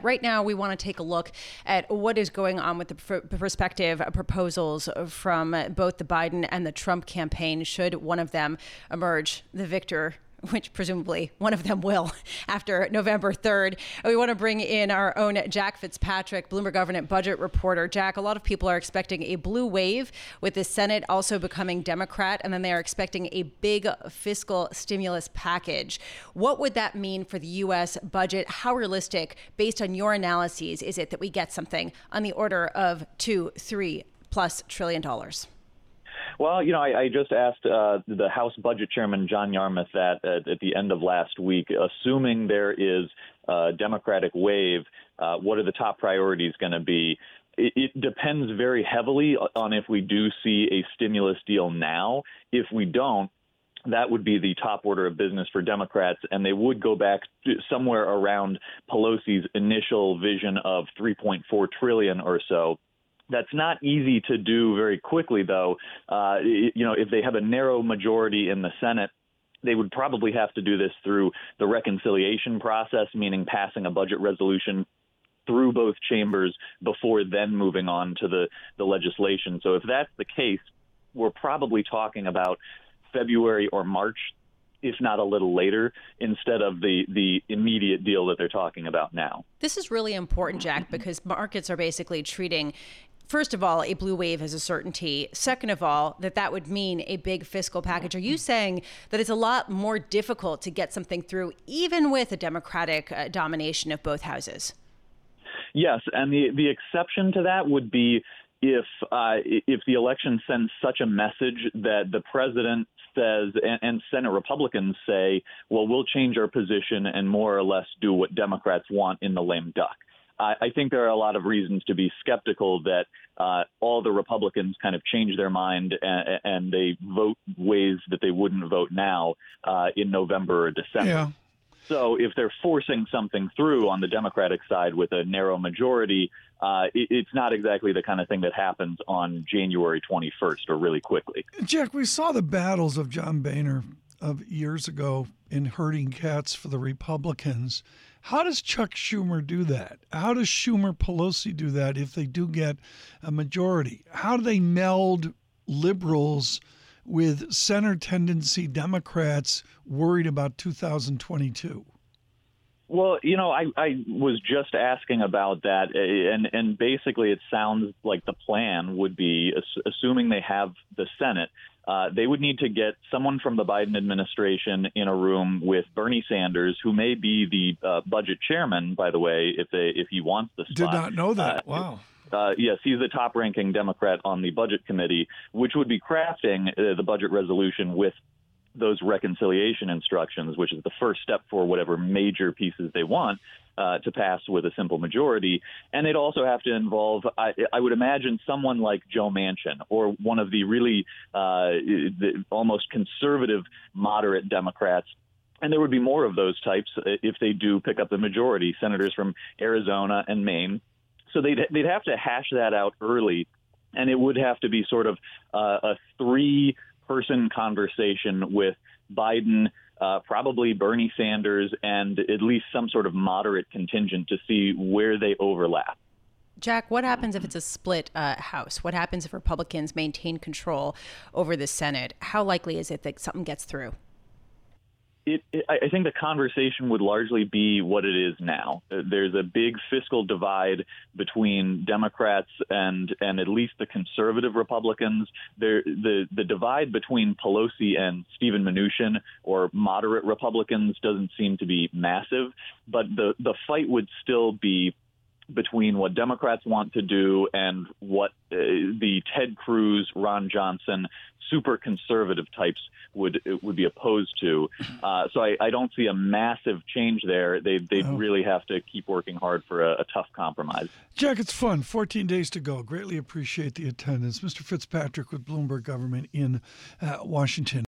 right now we want to take a look at what is going on with the prospective proposals from both the Biden and the Trump campaign, should one of them emerge the victor, which presumably one of them will after November 3rd. We want to bring in our own Jack Fitzpatrick, Bloomberg government budget reporter. Jack, a lot of people are expecting a blue wave with the Senate also becoming Democrat, and then they are expecting a big fiscal stimulus package. What would that mean for the U.S. budget? How realistic, based on your analyses, is it that we get something on the order of $2-3+ trillion? Well, I just asked the House Budget Chairman, John Yarmuth, that at the end of last week, assuming there is a Democratic wave, what are the top priorities going to be? It depends very heavily on if we do see a stimulus deal now. If we don't, that would be the top order of business for Democrats, and they would go back to somewhere around Pelosi's initial vision of $3.4 trillion or so. That's not easy to do very quickly, though. If they have a narrow majority in the Senate, they would probably have to do this through the reconciliation process, meaning passing a budget resolution through both chambers before then moving on to the legislation. So if that's the case, we're probably talking about February or March, if not a little later, instead of the immediate deal that they're talking about now. This is really important, Jack, because markets are basically treating, first of all, a blue wave as a certainty. Second of all, that would mean a big fiscal package. Are you saying that it's a lot more difficult to get something through, even with a Democratic domination of both houses? Yes, and the exception to that would be if the election sends such a message that the president says and Senate Republicans say, well, we'll change our position and more or less do what Democrats want in the lame duck. I think there are a lot of reasons to be skeptical that all the Republicans kind of change their mind and they vote ways that they wouldn't vote now in November or December. Yeah. So if they're forcing something through on the Democratic side with a narrow majority, it's not exactly the kind of thing that happens on January 21st or really quickly. Jack, we saw the battles of John Boehner of years ago in herding cats for the Republicans. How does Chuck Schumer do that? How does Schumer Pelosi do that if they do get a majority? How do they meld liberals with center tendency Democrats worried about 2022? Well, I was just asking about that, and basically it sounds like the plan would be, assuming they have the Senate, they would need to get someone from the Biden administration in a room with Bernie Sanders, who may be the budget chairman, by the way, if he wants the spot. Did not know that. Wow. Yes, he's the top-ranking Democrat on the Budget Committee, which would be crafting the budget resolution with those reconciliation instructions, which is the first step for whatever major pieces they want to pass with a simple majority. And they'd also have to involve, I would imagine, someone like Joe Manchin or one of the really the almost conservative, moderate Democrats. And there would be more of those types if they do pick up the majority, senators from Arizona and Maine. So they'd have to hash that out early, and it would have to be sort of a three-person conversation with Biden, probably Bernie Sanders, and at least some sort of moderate contingent to see where they overlap. Jack, what happens if it's a split House? What happens if Republicans maintain control over the Senate? How likely is it that something gets through? I think the conversation would largely be what it is now. There's a big fiscal divide between Democrats and at least the conservative Republicans. The divide between Pelosi and Steven Mnuchin or moderate Republicans doesn't seem to be massive, but the fight would still be between what Democrats want to do and what the Ted Cruz, Ron Johnson, super conservative types would be opposed to. So I don't see a massive change there. They'd really have to keep working hard for a tough compromise. Jack, it's fun. 14 days to go. Greatly appreciate the attendance. Mr. Fitzpatrick with Bloomberg Government in Washington.